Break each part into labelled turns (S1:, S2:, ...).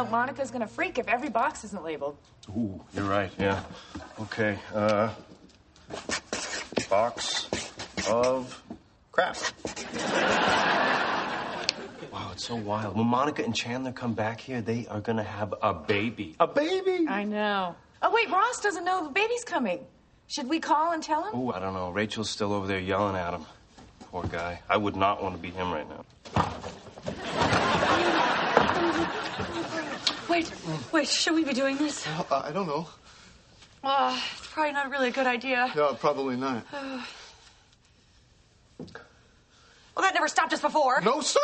S1: Monica's gonna freak if every box isn't labeled.
S2: Ooh, you're right, yeah. Okay, box of crap. Wow, it's so wild. When Monica and Chandler come back here, they are gonna have a baby. A baby?
S1: I know. Oh, wait, Ross doesn't know the baby's coming. Should we call and tell him?
S2: Ooh, I don't know. Rachel's still over there yelling at him. Poor guy. I would not want to be him right now.
S3: Wait, should we be doing this?
S4: I don't know.
S3: It's probably not really a good idea.
S4: Yeah, probably not.
S3: Well, that never stopped us before.
S4: No, sir!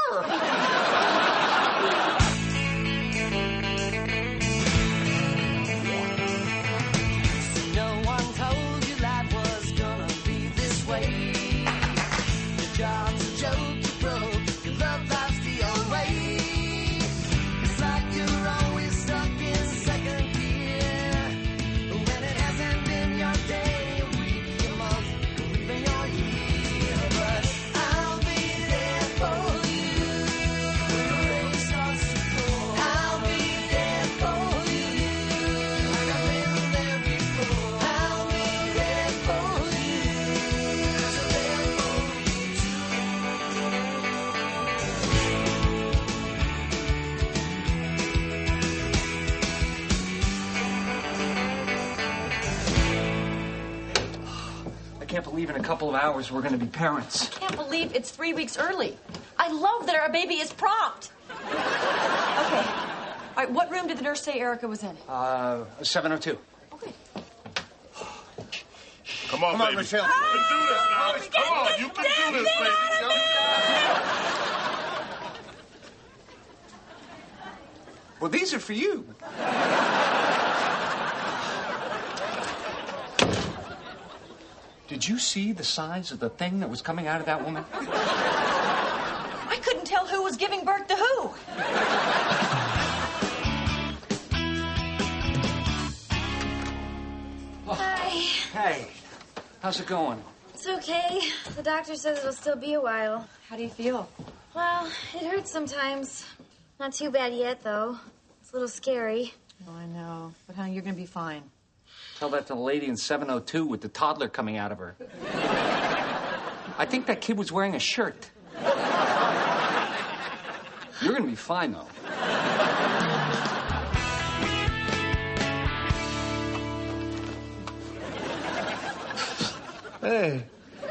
S5: No one told you life was gonna be this way. Your job's a joke, you broke. Your love life's the old way. It's like you're always stuck in second gear. When it hasn't been your day, your week, your month, or even your year. But I'll be there for you when the rain starts to pour. I'll be there for you like I've been there before. I'll be there for you, 'cause I'm there for you too.
S6: I can't believe in a couple of hours we're going to be parents.
S3: Can't believe it's 3 weeks early. I love that our baby is prompt. Okay. All right, what room did the nurse say Erica was in?
S6: 702.
S3: Okay.
S7: Come on, baby.
S6: Michelle.
S7: You can do this now. Come on, you can do this, baby.
S6: Well, these are for you. Did you see the size of the thing that was coming out of that woman?
S3: I couldn't tell who was giving birth to who.
S8: Hi.
S6: Hey, how's it going?
S8: It's okay. The doctor says it'll still be a while.
S3: How do you feel?
S8: Well, it hurts sometimes. Not too bad yet, though. It's a little scary.
S3: Oh, I know. But, honey, you're going to be fine.
S6: Tell that to the lady in 702 with the toddler coming out of her. I think that kid was wearing a shirt. You're going to be fine, though.
S4: Hey.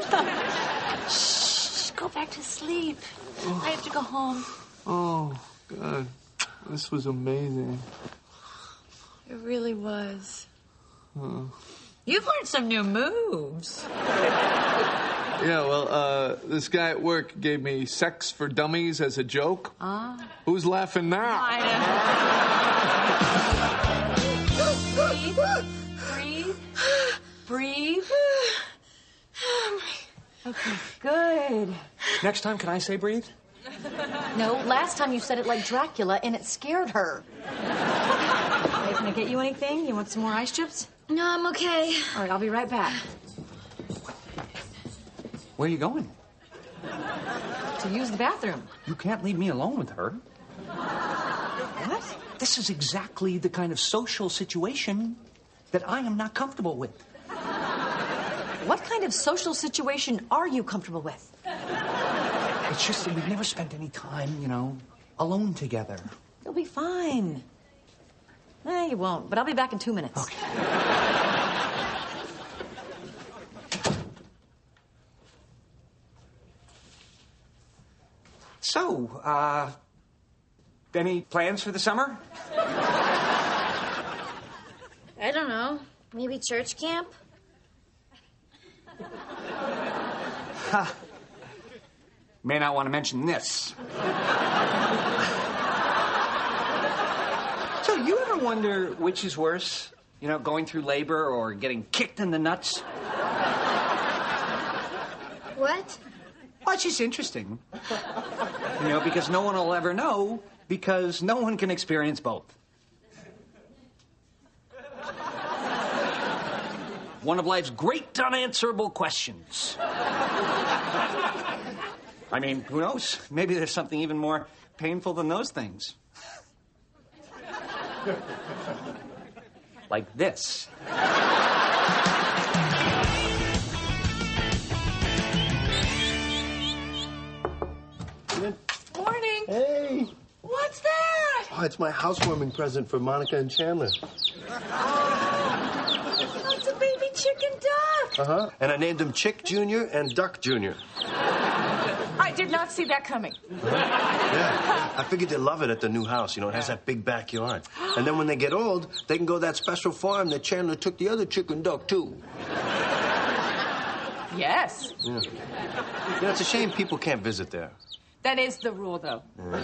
S3: Shh, go back to sleep. I have to go home.
S4: Oh, God. This was amazing.
S3: It really was. You've learned some new moves.
S4: Yeah, well, this guy at work gave me sex for dummies as a joke. Who's laughing now?
S3: Breathe. Breathe. Okay, good.
S6: Next time, can I say breathe?
S3: No, last time you said it like Dracula, and it scared her. Hey, can I get you anything? You want some more ice chips?
S8: No, I'm okay.
S3: All right, I'll be right back.
S6: Where are you going?
S3: To use the bathroom.
S6: You can't leave me alone with her.
S3: What?
S6: This is exactly the kind of social situation that I am not comfortable with.
S3: What kind of social situation are you comfortable with?
S6: It's just that we've never spent any time, alone together.
S3: You'll be fine. You won't, but I'll be back in 2 minutes.
S6: Okay. So, any plans for the summer?
S8: I don't know. Maybe church camp?
S6: May not want to mention this. So, you ever wonder which is worse? Going through labor or getting kicked in the nuts?
S8: What?
S6: Well, it's just interesting. Because no one will ever know, because no one can experience both. One of life's great unanswerable questions. I mean, who knows? Maybe there's something even more painful than those things. Like this.
S1: Morning.
S2: Hey.
S1: What's that?
S2: Oh, it's my housewarming present for Monica and Chandler.
S1: Oh, it's a baby chicken duck.
S2: Uh-huh. And I named him Chick Jr. and Duck Jr.
S1: I did not see that coming.
S2: Yeah. I figured they'd love it at the new house. You know, it has that big backyard. And then when they get old, they can go to that special farm that Chandler took the other chicken duck to.
S1: Yes.
S2: Yeah. You know, it's a shame people can't visit there.
S1: That is the rule, though.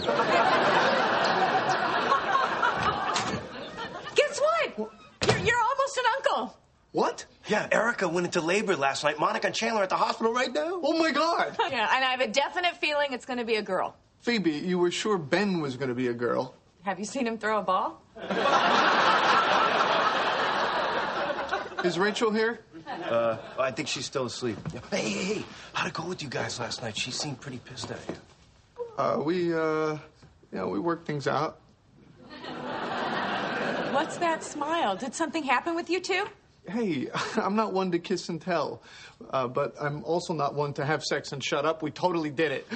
S1: Guess what? You're almost an uncle.
S2: What? Yeah, Erica went into labor last night. Monica and Chandler are at the hospital right now.
S4: Oh, my God.
S1: Yeah, and I have a definite feeling it's going to be a girl.
S4: Phoebe, you were sure Ben was going to be a girl.
S1: Have you seen him throw a ball?
S4: Is Rachel here?
S2: I think she's still asleep. Hey, how'd it go with you guys last night? She seemed pretty pissed at you.
S4: We worked things out.
S1: What's that smile? Did something happen with you two?
S4: Hey, I'm not one to kiss and tell, but I'm also not one to have sex and shut up. We totally did it.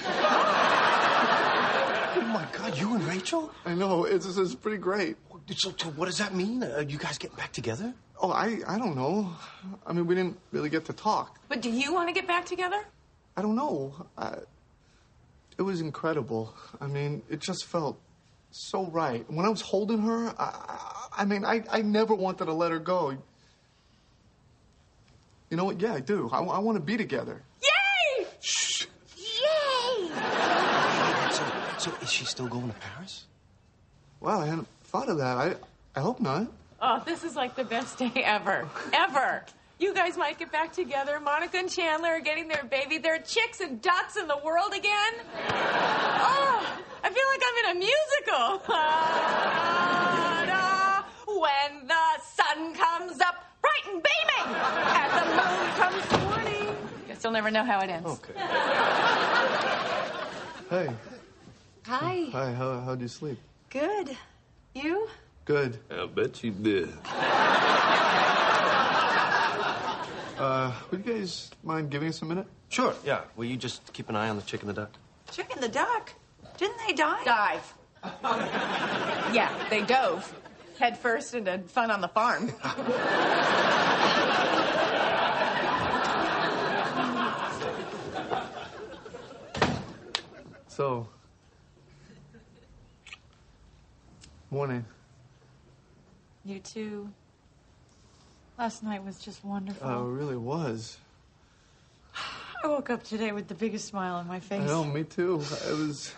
S2: Oh, my God, you and Rachel?
S4: I know, it's pretty great.
S2: So what does that mean? You guys getting back together?
S4: Oh, I don't know. I mean, we didn't really get to talk.
S1: But do you want to get back together?
S4: I don't know. It was incredible. I mean, it just felt so right. When I was holding her, I never wanted to let her go. You know what? Yeah, I do. I want to be together.
S1: Yay!
S4: Shh.
S1: Yay!
S2: So is she still going to Paris?
S4: Wow, I hadn't thought of that. I hope not.
S1: Oh, this is like the best day ever. Ever. You guys might get back together. Monica and Chandler are getting their baby. They're chicks and ducks in the world again. Oh, I feel like I'm in a musical. When the sun comes up bright and beaming and the moon comes morning. Guess you'll never know how it ends.
S2: Okay.
S4: Hey.
S3: Hi.
S4: Hi, how'd you sleep?
S3: Good. You?
S4: Good.
S7: I bet you did.
S4: Would you guys mind giving us a minute?
S2: Sure, yeah. Will you just keep an eye on the chick and the duck?
S1: Chicken the duck? Didn't they die? Dive. Yeah, they dove. Head first into fun on the farm.
S4: So, morning.
S3: You too. Last night was just wonderful.
S4: It really was.
S3: I woke up today with the biggest smile on my face.
S4: I know, me too. It was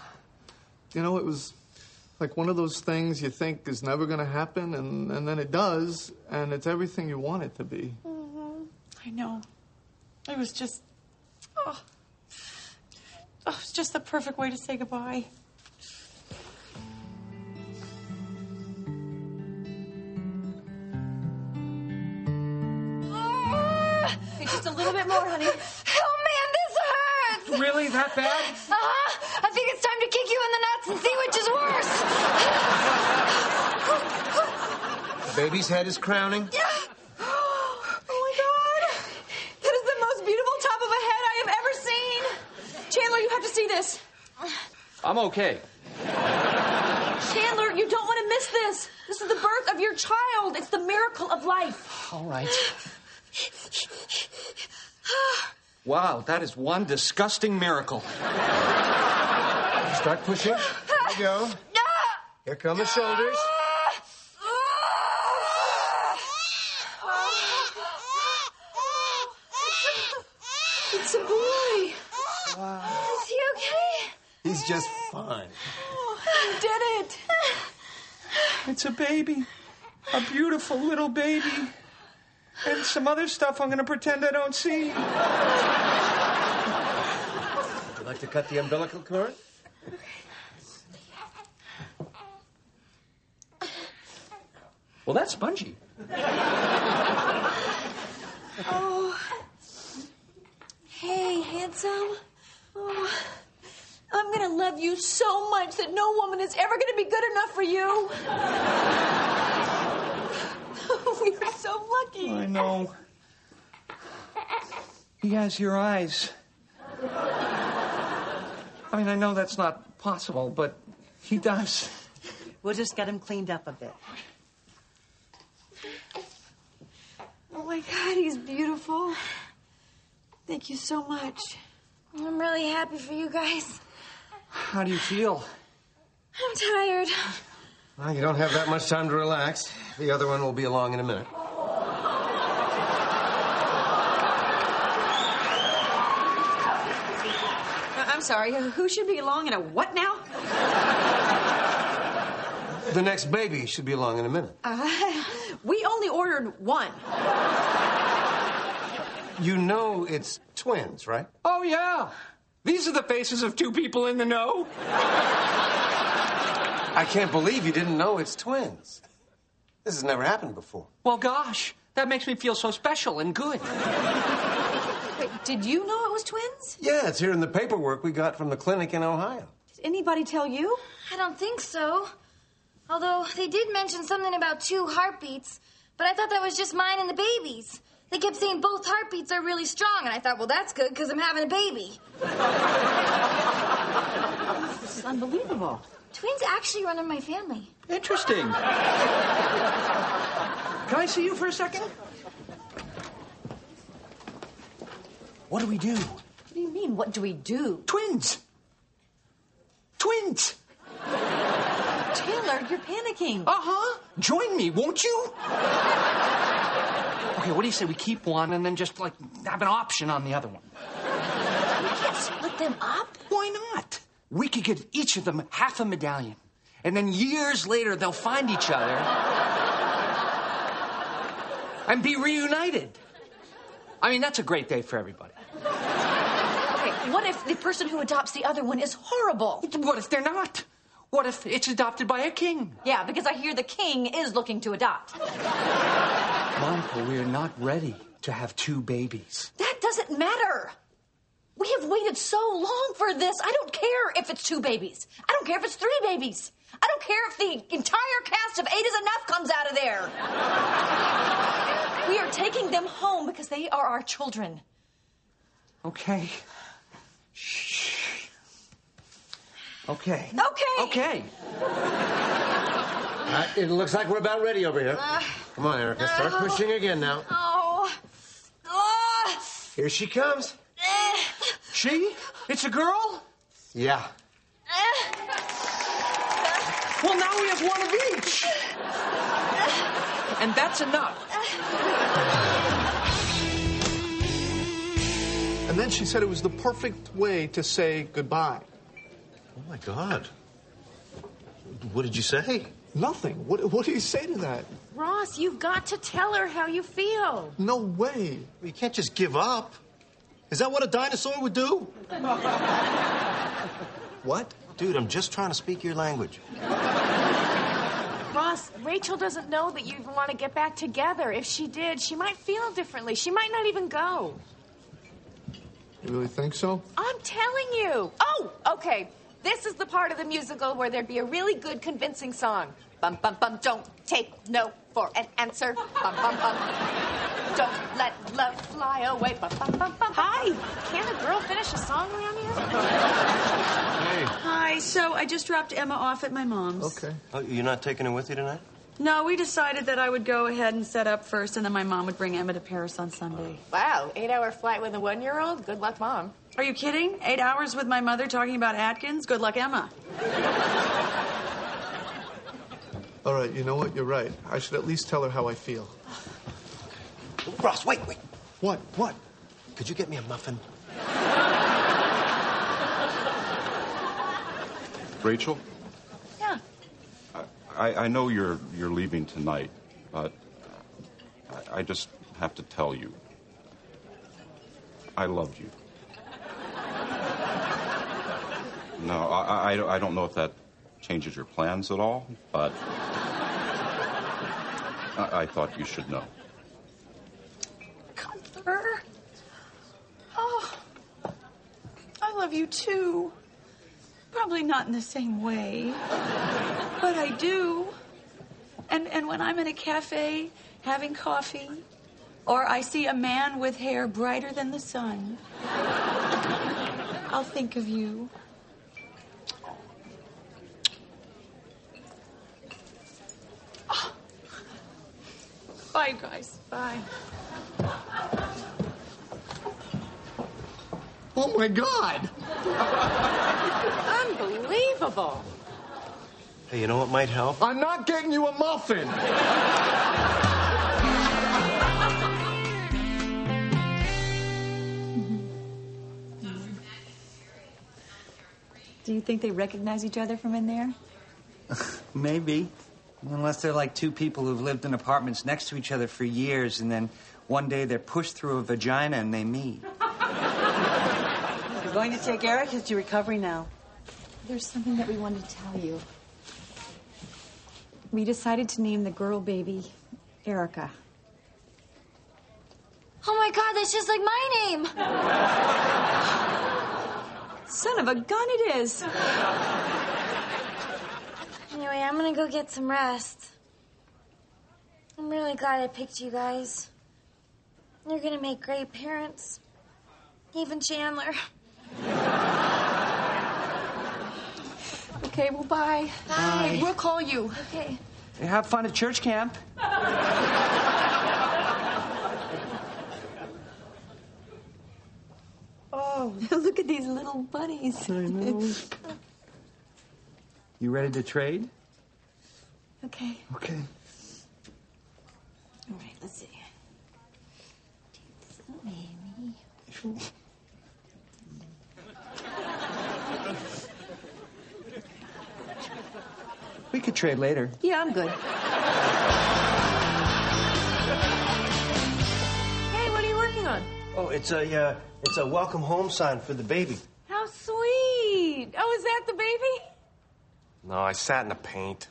S4: like one of those things you think is never going to happen, and then it does, and it's everything you want it to be.
S3: Mm-hmm. I know. It was just, it was just the perfect way to say goodbye. Hey, just a little bit more, honey.
S8: Oh, man, this hurts.
S6: Really? That bad?
S8: I think it's time to kick you in the nuts and see which is worse.
S2: The baby's head is crowning?
S1: Oh, my God. That is the most beautiful top of a head I have ever seen. Chandler, you have to see this.
S6: I'm okay.
S1: Chandler, you don't want to miss this. This is the birth of your child. It's the miracle of life.
S6: All right. Wow, that is one disgusting miracle.
S2: Start pushing. There you go. Here come the shoulders.
S1: It's a boy.
S8: Is he okay?
S2: He's just fine.
S1: You did it.
S6: It's a baby. A beautiful little baby. And some other stuff I'm going to pretend I don't see.
S2: Would you like to cut the umbilical cord?
S6: Well, that's spongy.
S1: Oh. Hey, handsome. Oh. I'm going to love
S3: love you so much that no woman is ever going to be good enough for you. We are so lucky.
S6: I know. He has your eyes. I mean, I know that's not possible, but he does.
S9: We'll just get him cleaned up a bit.
S3: Oh, my God, he's beautiful. Thank you so much.
S8: I'm really happy for you guys.
S6: How do you feel?
S8: I'm tired.
S2: Well, you don't have that much time to relax. The other one will be along in a minute.
S3: I'm sorry, who should be along in a what now?
S2: The next baby should be along in a minute.
S3: We only ordered one.
S2: You know it's twins, right?
S6: Oh, yeah. These are the faces of two people in the know.
S2: I can't believe you didn't know it's twins. This has never happened before.
S6: Well, gosh, that makes me feel so special and good.
S3: Wait, did you know it was twins?
S2: Yeah, it's here in the paperwork we got from the clinic in Ohio.
S3: Did anybody tell you?
S8: I don't think so. Although they did mention something about 2 heartbeats, but I thought that was just mine and the baby's. They kept saying both heartbeats are really strong, and I thought, well, that's good because I'm having a baby.
S3: This is unbelievable.
S8: Twins actually run in my family.
S6: Interesting. Can I see you for a second? What do we do?
S3: What do you mean, what do we do?
S6: Twins. Twins.
S3: Taylor, you're panicking.
S6: Uh-huh. Join me, won't you? Okay, what do you say we keep one and then just, like, have an option on the other one?
S3: We can't split them up.
S6: Why not? We could give each of them half a medallion. And then years later, they'll find each other and be reunited. I mean, that's a great day for everybody.
S3: Okay, what if the person who adopts the other one is horrible?
S6: What if they're not? What if it's adopted by a king?
S3: Yeah, because I hear the king is looking to adopt.
S6: Monica, we're not ready to have 2 babies.
S3: That doesn't matter. We have waited so long for this. I don't care if it's 2 babies. I don't care if it's 3 babies. I don't care if the entire cast of 8 is Enough comes out of there. We are taking them home because they are our children.
S6: Okay. Shh. Okay.
S3: Okay.
S6: Okay.
S2: It looks like we're about ready over here. Come on, Erica. Start pushing again now.
S8: Oh.
S2: Here she comes.
S6: She? It's a girl?
S2: Yeah.
S6: Well, now we have one of each. And that's enough.
S4: And then she said it was the perfect way to say goodbye.
S2: Oh, my God. What did you say?
S4: Nothing. What do you say to that?
S1: Ross, you've got to tell her how you feel.
S4: No way.
S2: You can't just give up. Is that what a dinosaur would do?
S4: What?
S2: Dude, I'm just trying to speak your language.
S1: Ross, Rachel doesn't know that you want to get back together. If she did, she might feel differently. She might not even go.
S4: You really think so?
S1: I'm telling you. Oh, okay. This is the part of the musical where there'd be a really good, convincing song. Bum, bum, bum, don't take no for an answer. Bum, bum, bum. Don't let love fly away. Bum, bum, bum, bum. Hi. Can't a girl finish a song around here?
S2: Hey.
S10: Hi, so I just dropped Emma off at my mom's.
S4: Okay.
S2: Oh, you're not taking her with you tonight?
S10: No, we decided that I would go ahead and set up first, and then my mom would bring Emma to Paris on Sunday.
S1: Wow, 8-hour flight with a 1-year-old? Good luck, Mom.
S10: Are you kidding? 8 hours with my mother talking about Atkins? Good luck, Emma.
S4: All right, you know what? You're right. I should at least tell her how I feel.
S2: Ross, wait.
S4: What? What?
S2: Could you get me a muffin?
S11: Rachel?
S1: Yeah.
S11: I know you're leaving tonight, but I just have to tell you, I love you. No, I don't know if that changes your plans at all, but I thought you should know.
S10: Gunther? Oh, I love you too. Probably Probably not in the same way, but I do. And when I'm in a cafe having coffee, or I see a man with hair brighter than the sun, I'll think of you. Oh. Bye, guys. Bye.
S4: Oh, my God.
S1: Unbelievable.
S2: Hey, you know what might help?
S4: I'm not getting you a muffin.
S10: Do you think they recognize each other from in there?
S12: Maybe. Unless they're like two people who've lived in apartments next to each other for years, and then one day they're pushed through a vagina and they meet.
S9: We're going to take Erica to recovery now.
S8: There's something that we wanted to tell you. We decided to name the girl baby Erica. Oh my God, that's just like my name.
S10: Son of a gun, it is.
S8: Anyway, I'm gonna go get some rest. I'm really glad I picked you guys. You're gonna make great parents. Even Chandler.
S10: Okay, well, bye.
S8: Bye.
S10: We'll call you.
S8: Okay.
S12: Have fun at church camp.
S10: Oh, look at these little bunnies.
S12: I know. You ready to trade?
S10: Okay.
S12: Okay.
S8: All right, let's see. Maybe.
S12: We could trade later.
S10: Yeah, I'm good.
S1: Hey, what are you working on?
S2: Oh, it's a welcome home sign for the baby.
S1: How sweet. Oh, is that the baby?
S13: No, I sat in the paint.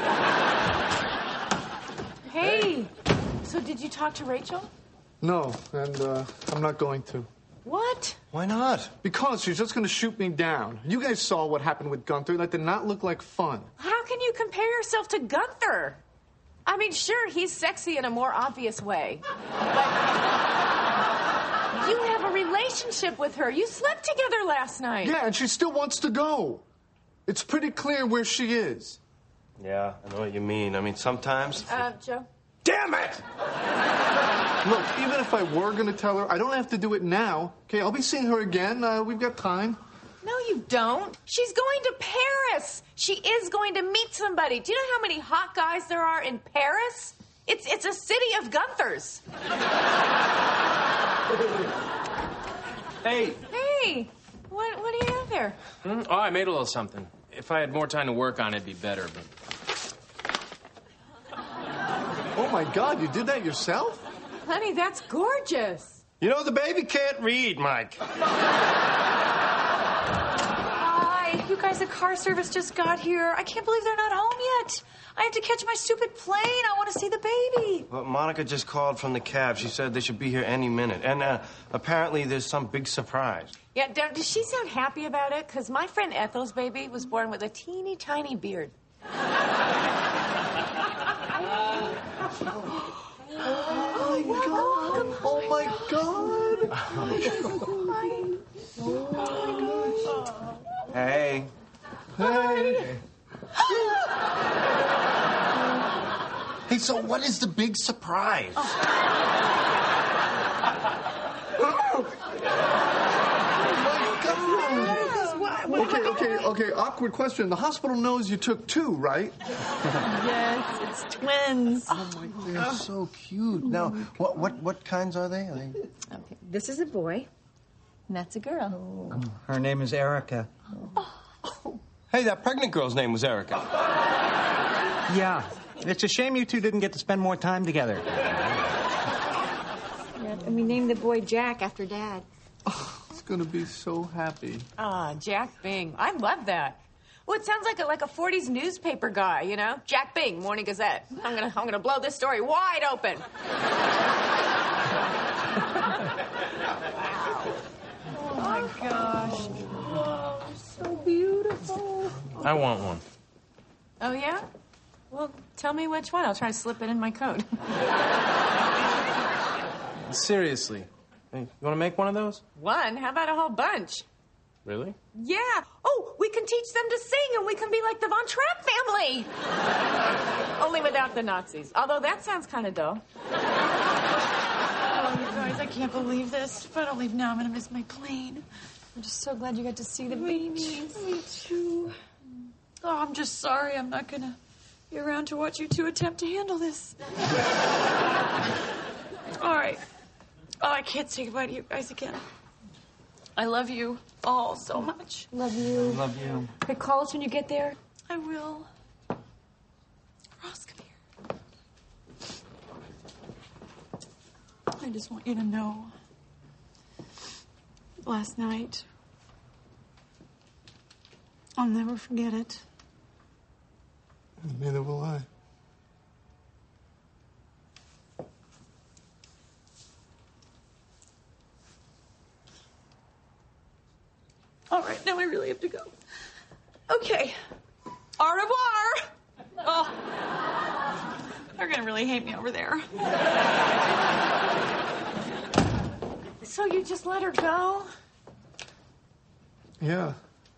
S1: Hey, so did you talk to Rachel?
S4: No, and I'm not going to.
S1: What?
S2: Why not?
S4: Because she's just going to shoot me down. You guys saw what happened with Gunther. That did not look like fun.
S1: How can you compare yourself to Gunther? I mean, sure, he's sexy in a more obvious way. But you have a relationship with her. You slept together last night.
S4: Yeah, and she still wants to go. It's pretty clear where she is.
S2: Yeah, I know what you mean. I mean, sometimes...
S1: Joe?
S2: Damn it!
S4: Look, even if I were going to tell her, I don't have to do it now. Okay, I'll be seeing her again. We've got time.
S1: No, you don't. She's going to Paris. She is going to meet somebody. Do you know how many hot guys there are in Paris? It's a city of Gunthers.
S13: Hey.
S1: Hey, what do you have there?
S13: Oh, I made a little something. If I had more time to work on it, it'd be better, but...
S4: Oh, my God, you did that yourself?
S1: Honey, that's gorgeous.
S2: You know, the baby can't read, Mike.
S10: Hi, you guys, the car service just got here. I can't believe they're not home yet. I have to catch my stupid plane. I want to see the baby.
S2: Well, Monica just called from the cab. She said they should be here any minute. And apparently there's some big surprise.
S1: Yeah, does she sound happy about it? Because my friend Ethel's baby was born with a teeny tiny beard.
S4: Oh, my God.
S12: Hey.
S4: Hey.
S2: Hey, so what is the big surprise?
S4: Okay, awkward question. The hospital knows you took two, right?
S10: Yes, it's twins.
S2: Oh, my God, they're so cute. Now, what kinds are they?
S3: Okay, this is a boy, and that's a girl.
S12: Her name is Erica.
S2: Hey, that pregnant girl's name was Erica.
S12: Yeah. It's a shame you two didn't get to spend more time together.
S8: Yeah, and we named the boy Jack after Dad.
S4: He's going to be so happy.
S1: Jack Bing. I love that. Well, it sounds like a 40s newspaper guy, you know? Jack Bing, Morning Gazette. I'm gonna blow this story wide open.
S10: Oh, my gosh. Whoa, so beautiful.
S13: I want one.
S1: Oh, yeah? Well, tell me which one. I'll try to slip it in my coat.
S13: Seriously. Hey, you want to make one of those?
S1: One? How about a whole bunch?
S13: Really?
S1: Yeah. Oh, we can teach them to sing and we can be like the Von Trapp family. Only without the Nazis. Although that sounds kind of dull.
S10: Oh, you guys, I can't believe this. If I don't leave now, I'm gonna miss my plane. I'm just so glad you got to see the babies. Me too. Oh, I'm just sorry I'm not gonna be around to watch you two attempt to handle this. All right. Oh, I can't say goodbye to you guys again. I love you all so much.
S1: Love you.
S12: Love you.
S1: Hey, call us when you get there.
S10: I will. Ross, come here. I just want you to know. Last night, I'll never forget it.
S4: Neither will I.
S10: All right, now I really have to go. Okay. Au revoir. Oh, they're gonna really hate me over there.
S1: So you just let her go?
S4: Yeah.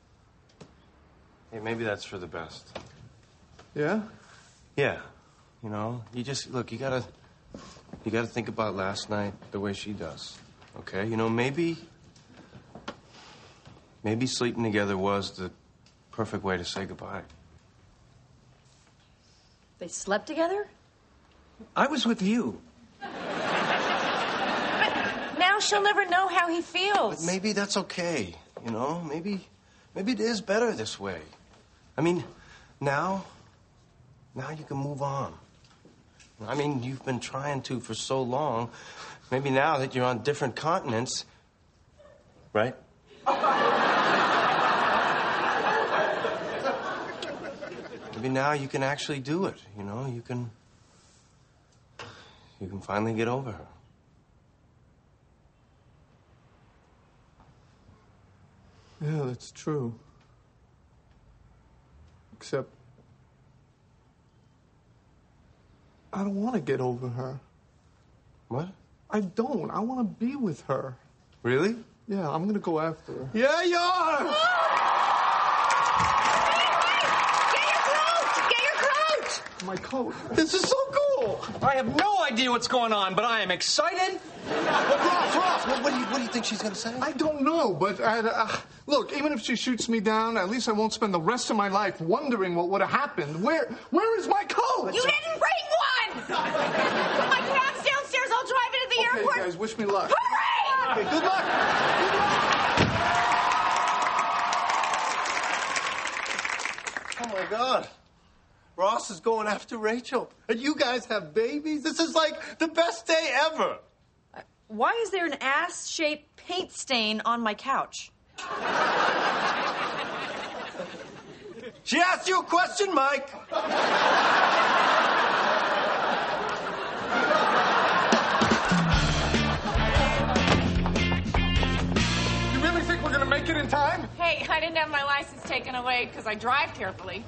S2: Hey, maybe that's for the best.
S4: Yeah?
S2: Yeah. You know, you just, look, you gotta think about last night the way she does. Okay? You know, maybe sleeping together was the perfect way to say goodbye.
S3: They slept together?
S12: I was with you.
S1: Now she'll never know how he feels.
S2: But maybe that's okay, you know? Maybe it is better this way. I mean, now you can move on. I mean, you've been trying to for so long. Maybe now that you're on different continents, right? Maybe now you can actually do it, you know? You can finally get over her.
S4: Yeah, that's true. Except, I don't want to get over her.
S2: What?
S4: I don't. I want to be with her.
S2: Really?
S4: Yeah, I'm going to go after her.
S2: Yeah, you are!
S4: My coat.
S12: This is so cool. I have no idea what's going on, but I am excited.
S2: Ross, what do you think she's going to say?
S4: I don't know, but look, even if she shoots me down, at least I won't spend the rest of my life wondering what would have happened. Where is my coat?
S1: You didn't bring one! Put my cab's downstairs. I'll drive it to the airport.
S4: Okay, guys, wish me luck.
S1: Hooray!
S4: Okay, good luck.
S2: Oh, my God. Ross is going after Rachel. And you guys have babies? This is like the best day ever.
S3: Why is there an ass-shaped paint stain on my couch?
S2: She asked you a question, Mike.
S4: You really think we're going to make it in time?
S1: Hey, I didn't have my license taken away because I drive carefully.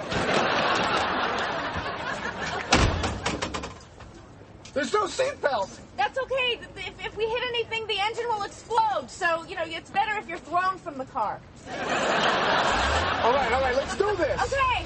S4: There's no seatbelt.
S1: That's okay. If we hit anything, the engine will explode. So, you know, it's better if you're thrown from the car.
S4: All right, let's do this.
S1: Okay.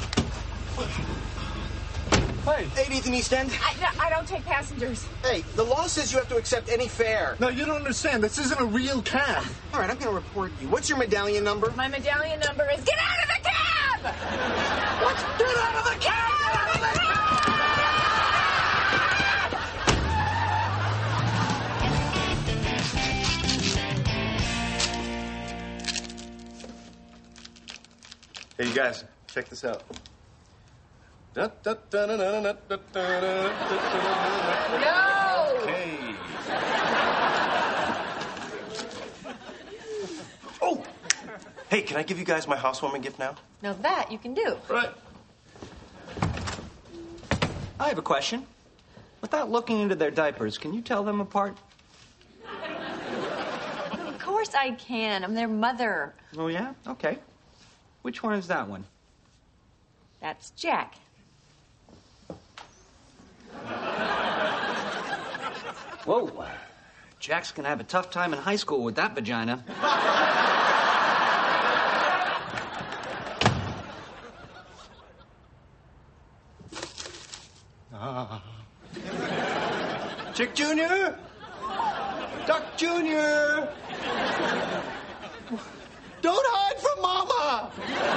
S14: Hey. 80th and East End?
S1: I don't take passengers.
S14: Hey, the law says you have to accept any fare.
S4: No, you don't understand. This isn't a real cab.
S14: All right, I'm going to report you. What's your medallion number?
S1: My medallion number is get out of the cab!
S14: What? Get out of the cab! Get out of the cab!
S2: Hey, you guys, check this out.
S1: No!
S2: Okay. Oh! Hey, can I give you guys my housewarming gift now?
S3: Now that you can do.
S2: Right.
S12: I have a question. Without looking into their diapers, can you tell them apart?
S3: Of course I can. I'm their mother.
S12: Oh, yeah? Okay. Which one is that one?
S1: That's Jack.
S12: Whoa. Jack's gonna have a tough time in high school with that vagina.
S2: Chick Jr.? Duck Jr.?
S14: Don't hide from Mama!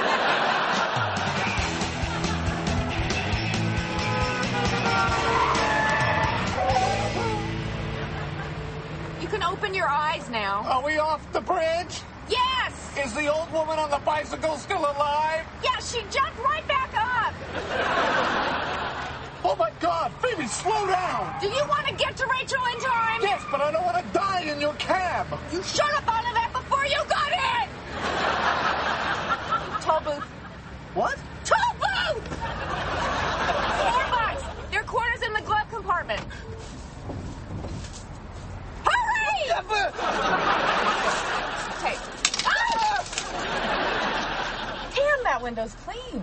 S1: You can open your eyes now.
S14: Are we off the bridge?
S1: Yes!
S14: Is the old woman on the bicycle still alive?
S1: Yeah, she jumped right back up.
S14: Oh my God, Phoebe, slow down!
S1: Do you want to get to Rachel in time?
S14: Yes, but I don't want to die in your cab.
S1: You should have thought of that before you got in! Toll booth.
S14: What?
S1: Toll booth! $4. There are quarters in the glove compartment. Hurry! Okay. Ah! Damn, that window's clean.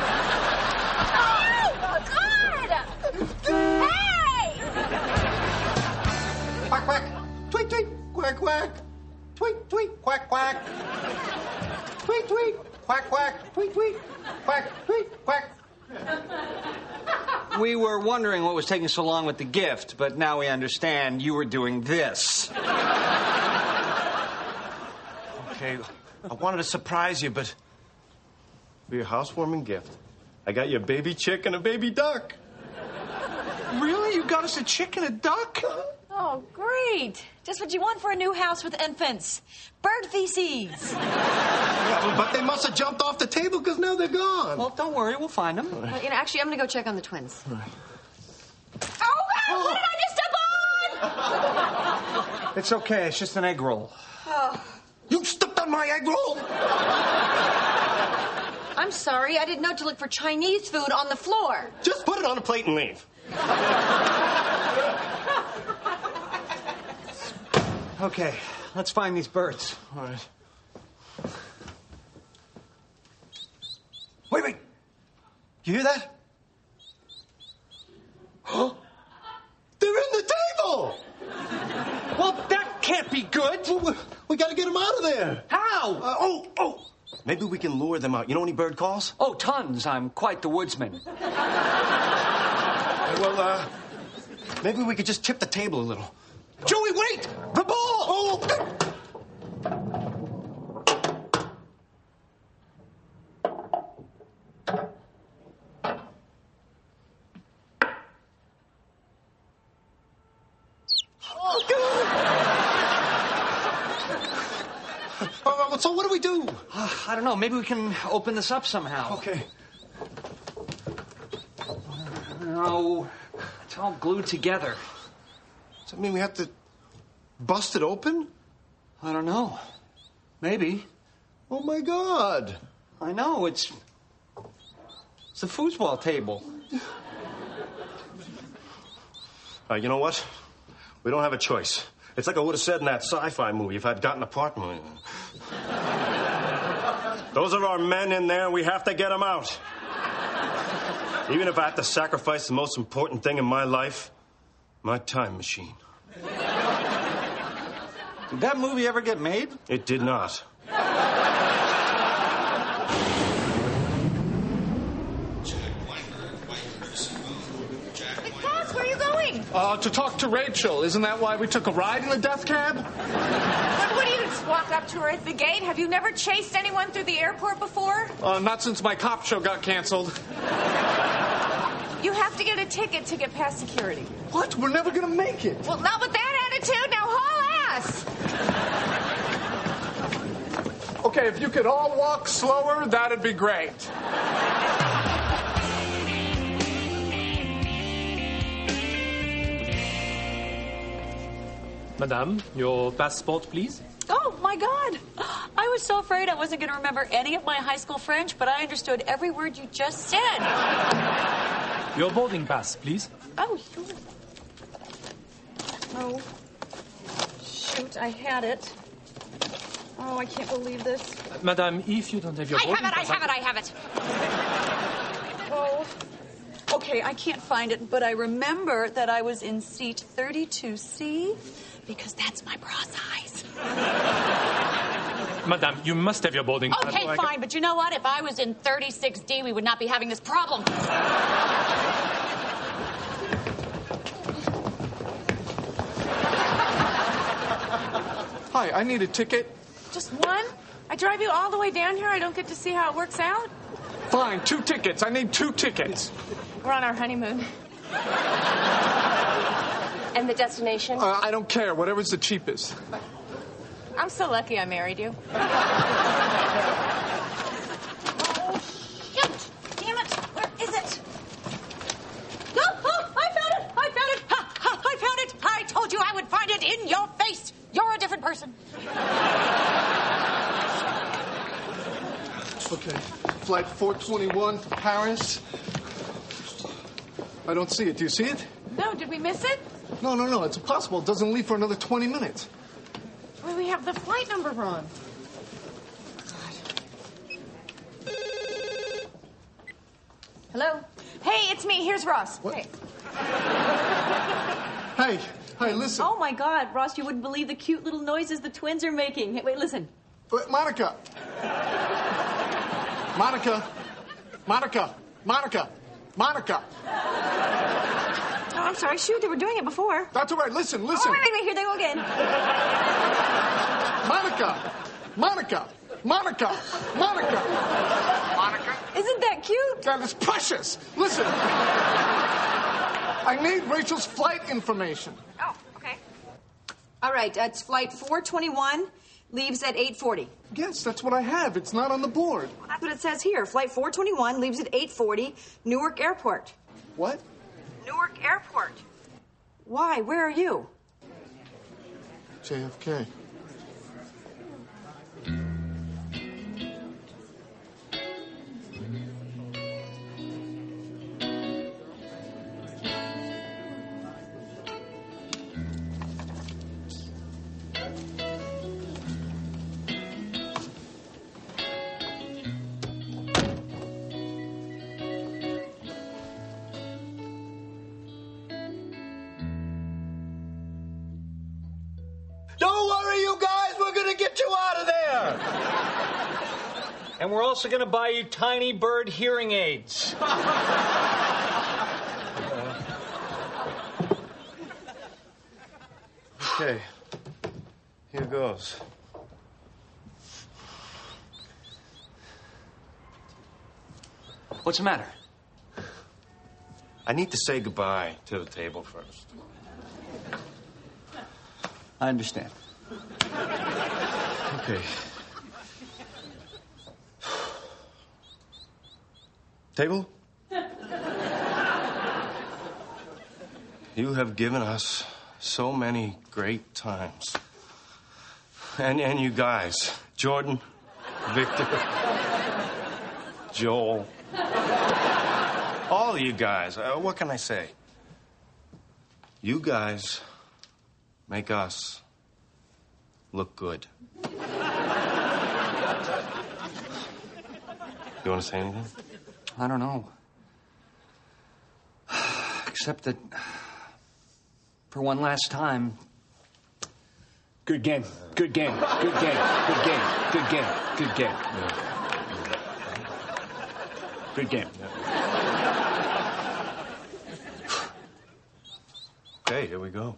S1: Oh, God! Hey!
S14: Quack, quack. Tweet, tweet. Quack, quack. Tweet, tweet. Quack, quack. Tweet, tweet. Quack, quack. Tweet, tweet. Quack, tweet. Quack.
S12: We were wondering what was taking so long with the gift, but now we understand you were doing this.
S2: Okay, I wanted to surprise you, but for your housewarming gift, I got you a baby chick and a baby duck.
S6: Really? You got us a chick and a duck?
S3: Oh, great. Just what you want for a new house with infants. Bird feces.
S2: Yeah, but they must have jumped off the table because now they're gone.
S12: Well, don't worry, we'll find them.
S3: Well, actually, I'm going to go check on the twins.
S2: Right.
S3: Oh, God! What did I just step on?
S12: It's okay, it's just an egg roll.
S3: Oh.
S2: You stepped on my egg roll?
S3: I'm sorry. I didn't know to look for Chinese food on the floor.
S2: Just put it on a plate and leave.
S12: Okay, let's find these birds.
S2: All right. Wait. You hear that? They're in the table!
S12: Well, that can't be good.
S2: We gotta get them out of there.
S12: How?
S2: Oh. Maybe we can lure them out. You know any bird calls?
S12: Oh, tons. I'm quite the woodsman.
S2: Well, maybe we could just tip the table a little. Joey, wait! The ball! Oh! So what do we do?
S12: I don't know. Maybe we can open this up somehow.
S2: Okay.
S12: No, it's all glued together.
S2: Does that mean we have to bust it open?
S12: I don't know. Maybe.
S2: Oh, my God.
S12: I know. It's the foosball table.
S2: You know what? We don't have a choice. It's like I would have said in that sci-fi movie if I'd gotten an apartment. Those are our men in there, and we have to get them out. Even if I have to sacrifice the most important thing in my life, my time machine.
S12: Did that movie ever get made?
S2: It did not.
S1: Boss, where are you going?
S4: To talk to Rachel. Isn't that why we took a ride in the death cab?
S1: What do you just walk up to her at the gate? Have you never chased anyone through the airport before?
S4: Not since my cop show got canceled.
S1: You have to get a ticket to get past security.
S4: What? We're never gonna make it.
S1: Well, not with that attitude. Now haul ass.
S4: Okay, if you could all walk slower, that'd be great.
S15: Madame, your passport, please.
S10: Oh, my God. I was so afraid I wasn't going to remember any of my high school French, but I understood every word you just said.
S15: Your boarding pass, please.
S10: Oh, sure. Oh, shoot, I had it. Oh, I can't believe this.
S15: Madame, if you don't have your boarding pass...
S3: I have it.
S10: Oh. Okay, I can't find it, but I remember that I was in seat 32C because that's my bra size.
S15: Madame, you must have your boarding pass.
S3: Okay, fine, but you know what? If I was in 36D, we would not be having this problem.
S4: Hi, I need a ticket.
S1: Just one? I drive you all the way down here. I don't get to see how it works out.
S4: Fine, 2 tickets. I need 2 tickets.
S1: We're on our honeymoon.
S16: And the destination?
S4: I don't care. Whatever's the cheapest.
S1: I'm so lucky I married you.
S3: Oh, shit! Damn it! Where is it? No! Oh, I found it! I found it! Ha, ha, I found it! I told you I would find it in your face! You're a different person.
S4: Okay. Flight 421 to Paris. I don't see it. Do you see it?
S1: No, did we miss it?
S4: No. It's impossible. It doesn't leave for another 20 minutes.
S1: Well, we have the flight number wrong.
S10: Hello? Hey, it's me. Here's Ross.
S4: What?
S10: Hey.
S4: Hey, listen.
S10: Oh, my God. Ross, you wouldn't believe the cute little noises the twins are making. Hey, wait, listen.
S4: Wait, Monica. Monica.
S10: Oh, I'm sorry. Shoot, they were doing it before.
S4: That's all right. Listen.
S10: Oh, wait, here they go again.
S4: Monica.
S10: Isn't that cute?
S4: That is precious. Listen. I need Rachel's flight information.
S10: Oh, okay. All right, it's flight 421, leaves at 8:40.
S4: Yes, that's what I have. It's not on the board.
S10: Well, that's what it says here. Flight 421 leaves at 8:40, Newark Airport.
S4: What?
S10: Newark Airport. Why? Where are you?
S4: JFK.
S17: Don't worry, you guys. We're going to get you out of there.
S12: And we're also going to buy you tiny bird hearing aids.
S2: Okay. Here goes.
S12: What's the matter?
S2: I need to say goodbye to the table first.
S12: I understand.
S2: Okay. Table? You have given us so many great times. And you guys, Jordan, Victor, Joel, all of you guys, what can I say? You guys make us look good. You want to say anything?
S12: I don't know. Except that, for one last time, good game. Good game. Good game. Good game. Good game. Good game. Good game.
S2: Okay, here we go.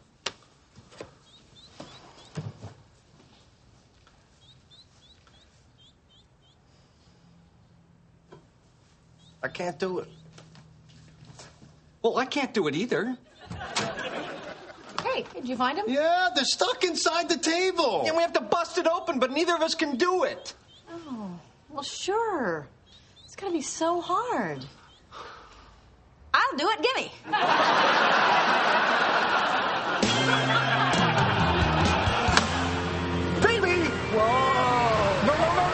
S2: I can't do it.
S12: Well, I can't do it either.
S3: Hey, did you find him?
S17: Yeah, they're stuck inside the table.
S12: And we have to bust it open, but neither of us can do it.
S10: Oh, well, sure. It's going to be so hard. I'll do it. Gimme.
S4: Baby! Whoa! No!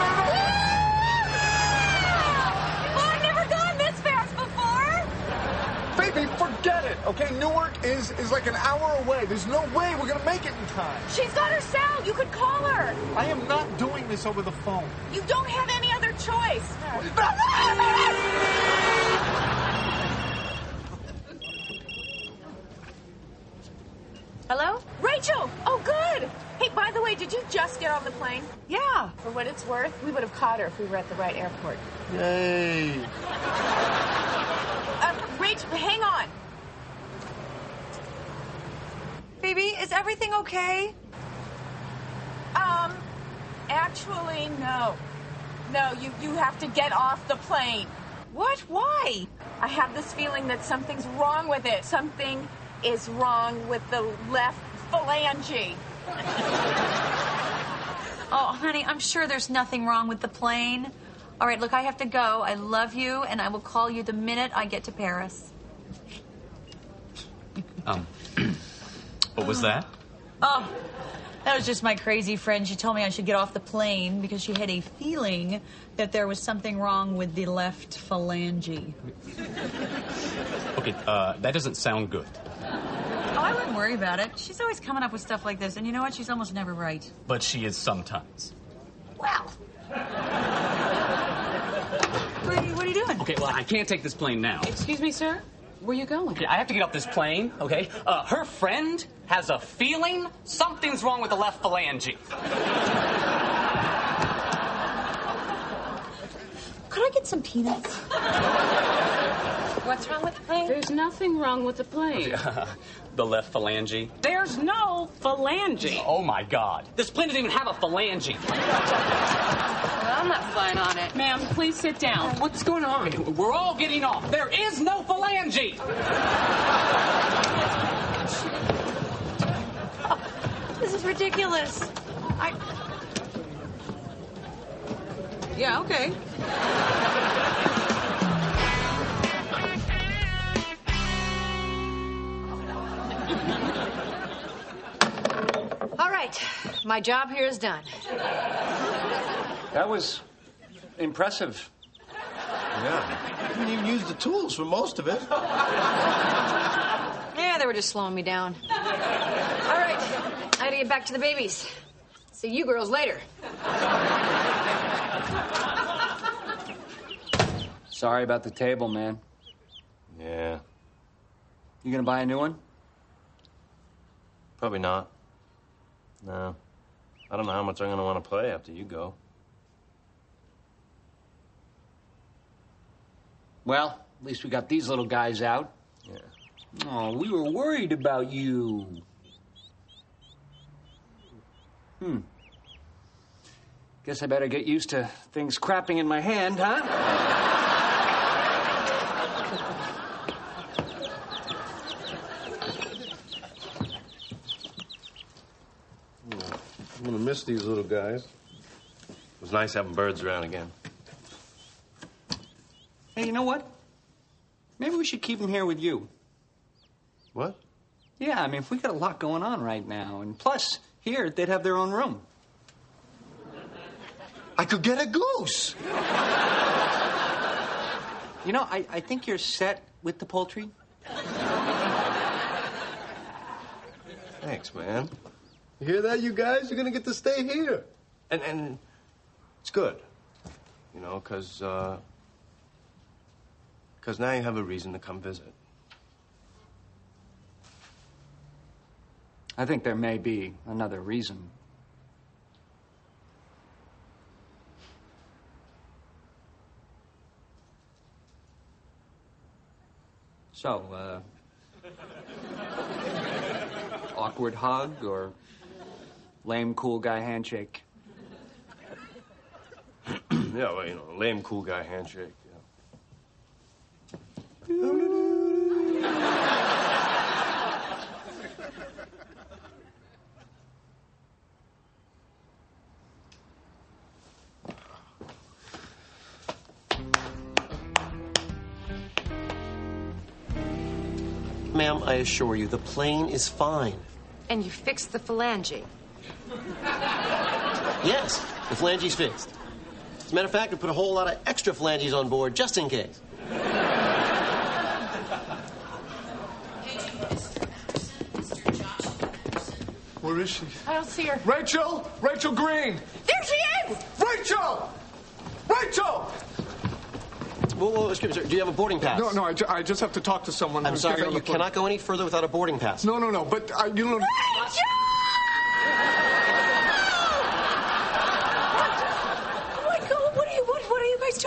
S10: I've never gone this fast before.
S4: Baby, forget it, okay? Newark is like an hour away. There's no way we're gonna make it in time.
S1: She's got her cell. You could call her.
S4: I am not doing this over the phone.
S1: You don't have any other choice. it's worth, we would have caught her if we were at the right airport.
S4: Yay.
S1: Rach, hang on.
S10: Baby, is everything okay?
S1: Actually, no. No, you have to get off the plane.
S10: What? Why?
S1: I have this feeling that something's wrong with it. Something is wrong with the left phalange.
S10: Oh, honey, I'm sure there's nothing wrong with the plane. All right, look, I have to go. I love you, and I will call you the minute I get to Paris.
S15: What was that?
S10: Oh, that was just my crazy friend. She told me I should get off the plane because she had a feeling that there was something wrong with the left phalange.
S15: Okay, that doesn't sound good.
S10: Oh, I wouldn't worry about it. She's always coming up with stuff like this, and you know what? She's almost never right.
S15: But she is sometimes.
S10: Well. What are you doing?
S12: Okay, well, I can't take this plane now.
S18: Excuse me, sir? Where you going?
S12: Okay, I have to get off this plane, okay? Her friend has a feeling something's wrong with the left phalange.
S10: Could I get some peanuts?
S18: What's wrong with the plane? There's nothing wrong with the plane.
S12: The left phalange.
S18: There's no phalange.
S12: Oh, my God. This plane doesn't even have a phalange.
S18: Well, I'm not flying on it. Ma'am, please sit down.
S12: What's going on? Okay, we're all getting off. There is no phalange.
S10: This is ridiculous. Yeah, okay.
S3: All right, my job here is done.
S12: That was impressive.
S2: Yeah. You didn't even use the tools for most of it.
S3: Yeah, they were just slowing me down. All right, I gotta get back to the babies. See you girls later.
S12: Sorry about the table, man.
S2: Yeah.
S12: You gonna buy a new one?
S2: Probably not. No. I don't know how much I'm going to want to play after you go.
S12: Well, at least we got these little guys out.
S2: Yeah.
S12: Oh, we were worried about you. Guess I better get used to things crapping in my hand, huh?
S2: I'm going to miss these little guys. It was nice having birds around again.
S12: Hey, you know what? Maybe we should keep them here with you.
S2: What?
S12: Yeah, I mean, if we got a lot going on right now, and plus, here, they'd have their own room.
S2: I could get a goose.
S12: You know, I think you're set with the poultry.
S2: Thanks, man. You hear that, you guys? You're gonna get to stay here. And it's good. You know, because now you have a reason to come visit.
S12: I think there may be another reason. So, awkward hug or lame cool guy handshake?
S2: Yeah, well, you know, lame cool guy handshake. Yeah.
S17: Ma'am, I assure you, the plane is fine.
S3: And you fixed the phalange.
S17: Yes, the phalange's fixed. As a matter of fact, we put a whole lot of extra phalanges on board just in case.
S4: Where is she?
S1: I don't see her.
S4: Rachel! Rachel Green!
S1: There she is!
S4: Rachel! Rachel!
S17: Whoa, excuse me, sir. Do you have a boarding pass?
S4: No, I just have to talk to someone.
S17: I'm sorry,
S4: on
S17: you
S4: the plane.
S17: cannot go any further without a boarding pass.
S4: No, but you don't...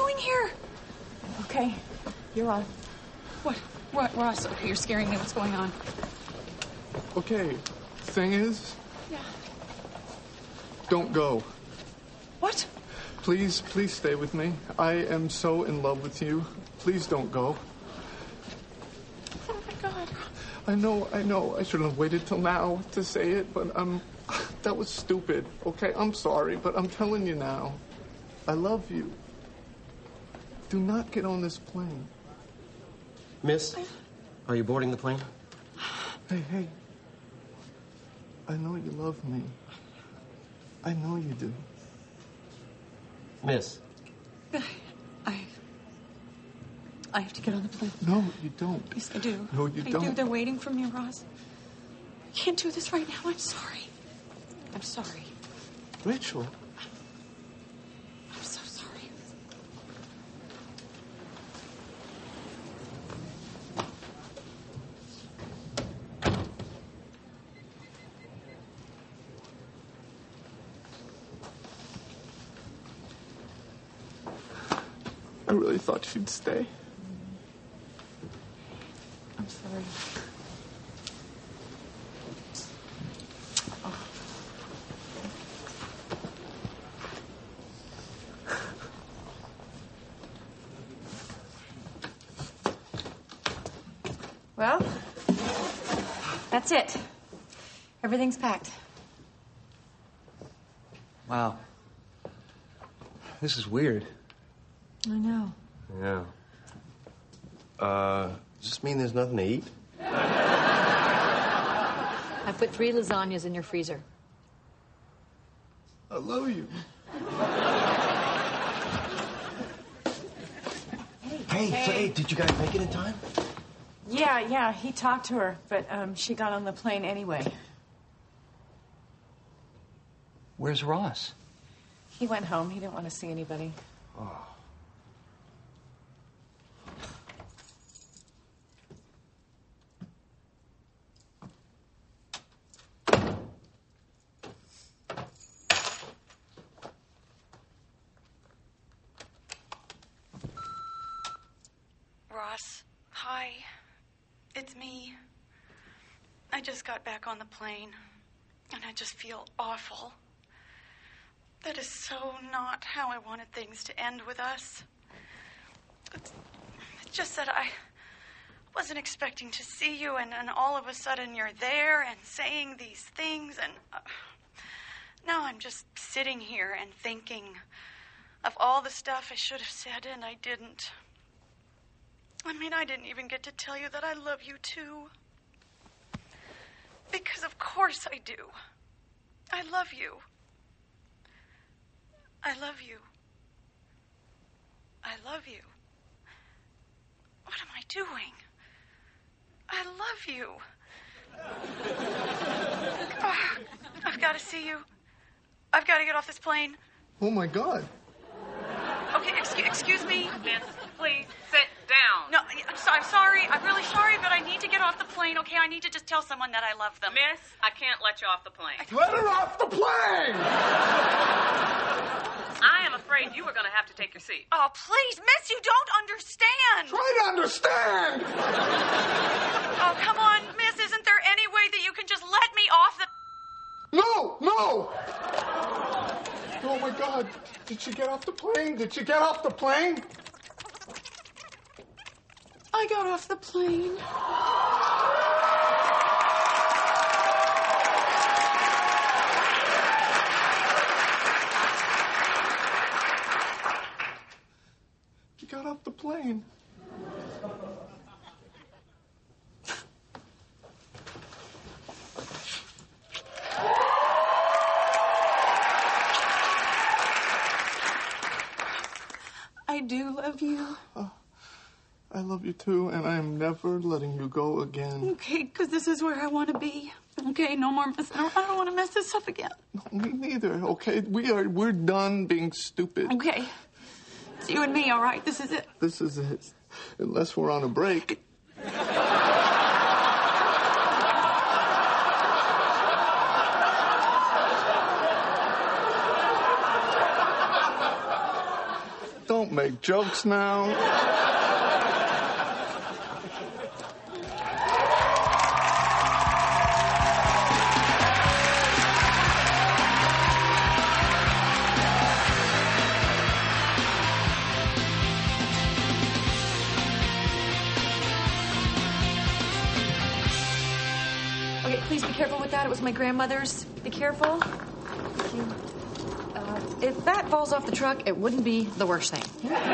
S10: doing here?
S1: Okay, you're on.
S10: What, Ross? Okay, you're scaring me. What's going on?
S4: Okay, thing is,
S10: Yeah.
S4: don't go.
S10: What?
S4: Please stay with me. I am so in love with you. Please don't go.
S10: Oh my God.
S4: I know. I shouldn't have waited till now to say it, but that was stupid. Okay, I'm sorry, but I'm telling you now. I love you. Do not get on this plane.
S17: Miss, are you boarding the plane?
S4: Hey. I know you love me. I know you do.
S17: Miss.
S10: I have to get on the plane.
S4: No, you don't.
S10: Yes, I do.
S4: No, you don't.
S10: I do. They're waiting for me, Ross. I can't do this right now. I'm sorry. I'm sorry.
S4: Rachel.
S10: I'm so sorry.
S4: I really thought she'd stay.
S10: I'm sorry.
S1: Well, that's it. Everything's packed.
S12: Wow. This is weird.
S1: I know.
S2: Yeah. Does this mean there's nothing to eat?
S18: I put 3 lasagnas in your freezer.
S4: I love you.
S2: Hey, did you guys make it in time?
S1: Yeah, he talked to her, but she got on the plane anyway.
S12: Where's Ross?
S1: He went home. He didn't want to see anybody.
S2: Oh.
S19: Ross, hi. It's me. I just got back on the plane, and I just feel awful. That is so not how I wanted things to end with us. It's just that I wasn't expecting to see you, and all of a sudden you're there and saying these things, and now I'm just sitting here and thinking of all the stuff I should have said and I didn't. I mean, I didn't even get to tell you that I love you, too. Because of course I do. I love you. I love you. I love you. What am I doing? I love you. Oh, I've got to see you. I've got to get off this plane.
S4: Oh, my God.
S19: Okay, excuse me.
S18: Miss, please sit down.
S19: No, I'm sorry. I'm really sorry, but I need to get off the plane, okay? I need to just tell someone that I love them.
S18: Miss, I can't let you off the plane.
S4: Let her off the plane!
S18: I am afraid you are going to have to take your seat.
S19: Oh, please, miss, you don't understand.
S4: Try to understand!
S19: Oh, come on, miss. Isn't there any way that you can just let me off the...
S4: No! Oh, my God. Did she get off the plane? Did she get off the plane?
S10: I got off the plane.
S4: She got off the plane.
S10: I do love you.
S4: I love you too, and I am never letting you go again.
S10: Okay, because this is where I want to be. Okay, no more messing around. I don't want to mess this up again.
S4: No, me neither. Okay, we're done being stupid.
S10: Okay, it's you and me. All right, this is it.
S4: This is it. Unless we're on a break. don't make jokes now.
S10: Okay, please be careful with that. It was my grandmother's. Be careful. Thank you. If that falls off the truck, it wouldn't be the worst thing.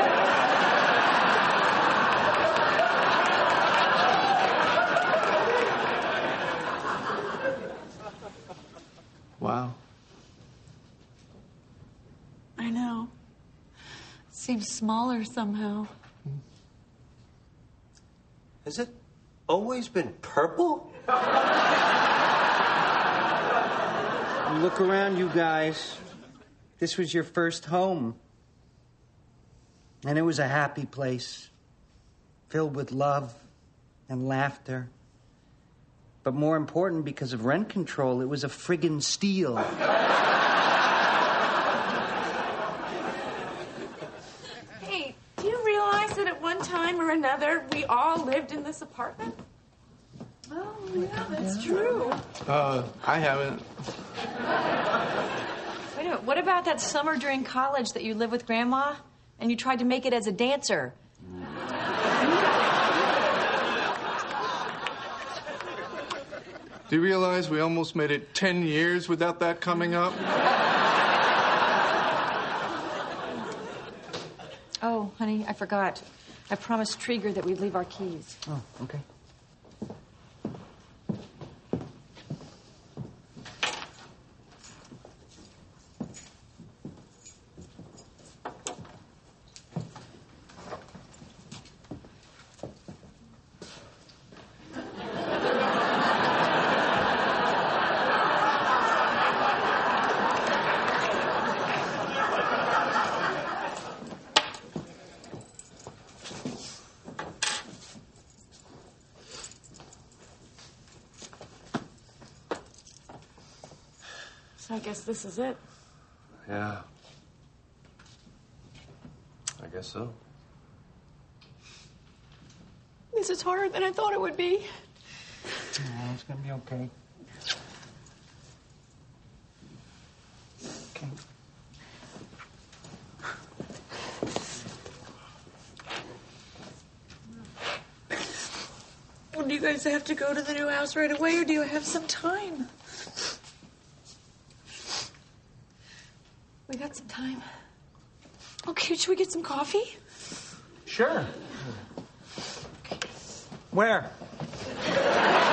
S4: Wow.
S10: I know. Seems smaller somehow.
S2: Has it always been purple?
S20: Look around, you guys. This was your first home. And it was a happy place, filled with love and laughter. But more important, because of rent control, it was a friggin' steal.
S1: Hey, do you realize that at one time or another, we all lived in this apartment? Oh, yeah, that's true.
S4: I haven't.
S10: Wait a minute. What about that summer during college that you lived with Grandma and you tried to make it as a dancer?
S4: Do you realize we almost made it 10 years without that coming up?
S10: Oh, honey, I forgot. I promised Trieger that we'd leave our keys.
S20: Oh, okay.
S1: So I guess this is it.
S2: Yeah. I guess so.
S10: This is harder than I thought it would be.
S20: Oh, it's gonna be okay. Okay.
S10: Well, do you guys have to go to the new house right away, or do you have some time? We got some time. Okay, should we get some coffee?
S20: Sure. Where?